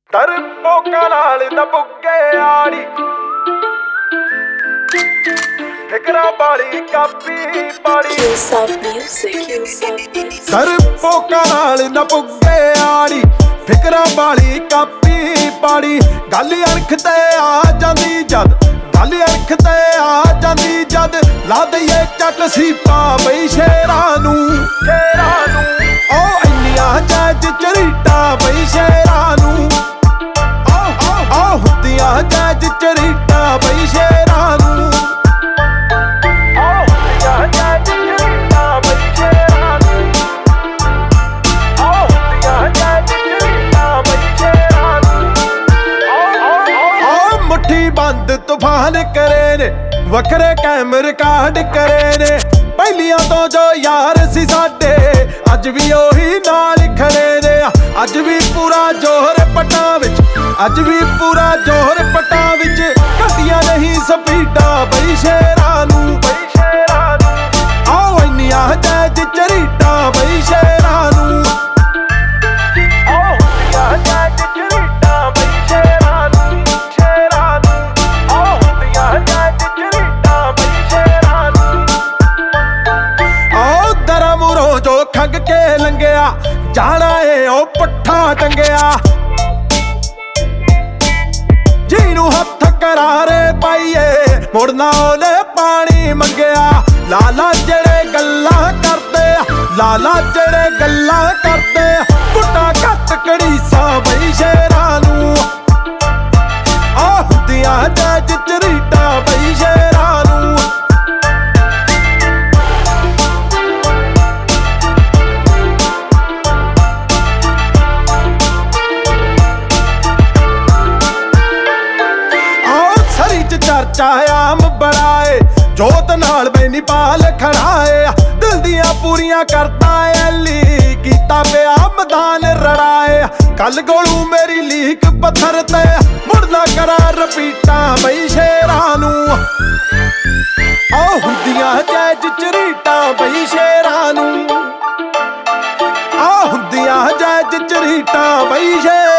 ਡਰਪੋਕਾਂ ਨਾਲ ਨਾ ਪੁੱਗੇ ਆੜੀ ਫਿਕਰਾਂ ਵਾਲੀ ਕਾਪੀ ਪਾੜੀ ਡਰਪੋਕਾਂ ਨਾਲ ਨਾ ਪੁੱਗੇ ਆੜੀ ਫਿਕਰਾਂ ਵਾਲੀ ਕਾਪੀ ਪਾੜੀ ਗੱਲ ਅਣਖ ਤੇ ਆ ਜਾਂਦੀ ਜਦ ਗੱਲ ਅਣਖ ਤੇ ਆ ਜਾਂਦੀ ਜਦ ਲਾ ਦਈਏ ਚੱਟ ਸੀਪਾ ਬਈ ਸ਼ੇਰਾਂ ਨੂੰ ਉਹ ਇੰਨੀਆਂ ਜੱਜ ਚਰੀਟਾਂ ਬਈ ਸ਼ੇਰਾਂ ਨੂੰ ਹੁੰਦੀਆਂ ਜੱਜ ਚਰੀਟਾਂ ਬਈ ਸ਼ੇਰਾਂ ਨੂੰ ਹੁੰਦੀਆਂ ਜੱਜ ਚਰੀਟਾਂ ਬਈ ਸ਼ੇਰਾਂ ਨੂੰ ਹੁੰਦੀਆਂ ਜੱਜ ਚਰੀਟਾਂ ਬਈ ਸ਼ੇਰਾਂ ਨੂੰ ਮੁੱਠੀ ਬੰਦ ਤੂਫਾਨ ਕਰੇ ਨੇ ਵੱਖਰੇ ਕੈਮਰੇ ਕਾਢ ਕਰੇ ਨੇ ਪਹਿਲੀਆਂ ਤੋਂ ਜੋ ਯਾਰ ਸੀ ਸਾਡੇ ਅੱਜ ਵੀ ਉਹੀ ਨਾਲ ਖੜੇ ਨੇ ਅੱਜ ਵੀ ਪੂਰਾ ਜੋਹਰ ਪੱਟਾਂ ਵਿੱਚ ਅੱਜ ਵੀ ਪੂਰਾ ਜੋਹਰ ਪੱਟਾਂ ਵਿੱਚ ਘਟੀਆਂ ਨਹੀਂ ਸਪੀਡਾਂ ਬਈ ਸ਼ੇਰਾਂ ਨੂੰ ਆਓ ਇੰਨੀਆਂ ਜੱਜ ਚਰੀਟਾਂ ਬਈ ਸ਼ੇਰਾਂ ਨੂੰ ਹੁੰਦੀਆਂ ਜੱਜ ਚਰੀਟਾਂ ਬਈ ਸ਼ੇਰਾਂ ਨੂੰ ਹੁੰਦੀਆਂ ਜੱਜ ਚਰੀਟਾਂ ਬਈ ਸ਼ੇਰਾਂ ਨੂੰ ਦਰਾਂ ਮੂਹਰੋਂ ਜੋ ਖੰਗ ਕੇ ਲੰਘਿਆ ਜਾਣਾ ਏ ਉਹ ਪੱਠਾ ਟੰਗਿਆ ਜਿਹਨੂੰ ਹੱਥ ਕਰਾਰੇ ਪਾਈਏ ਮੁੜਨਾ ਉਹਨੇ ਪਾਣੀ ਮੰਗਿਆ ਲਾਲਾ ਜਿਹੜੇ ਗੱਲਾਂ ਕਰਦੇ ਲਾਲਾ ਜਿਹੜੇ ਗੱਲਾਂ ਕਰਦੇ ਪੁੱਟਾ ਘੱਟ ਕੜੀਸਾਂ ਬਈ ਸ਼ੇਰਾਂ ਨੂੰ ਹੁੰਦੀਆਂ ਜੱਜ ਚਰੀਟਾਂ ਬਈ ਸ਼ੇਰਾਂ ਨੂੰ ਚਰਚਾ ਆਮ ਬੜਾਏ ਜੋਤ ਨਾਲ ਬੈਨੀ ਪਾਲ ਖੜਾਏ ਦਿਲ ਦੀਆਂ ਪੂਰੀਆਂ ਕਰਦਾ ਐਲੀ ਕੀਤਾ ਪਿਆ ਮੈਦਾਨ ਰੜਾਏ ਕੱਲ ਗੋਲੂ ਮੇਰੀ ਲੀਕ ਪੱਥਰ ਤੇ ਮੁੜਨਾ ਕਰਾਂ ਰਪੀਟਾਂ ਬਈ ਸ਼ੇਰਾਂ ਨੂੰ ਹੁੰਦੀਆਂ ਜੱਜ ਚਰੀਟਾਂ ਬਈ ਸ਼ੇਰਾਂ ਨੂੰ ਹੁੰਦੀਆਂ ਜੱਜ ਚਰੀਟਾਂ ਬਈ ਸ਼ੇਰਾਂ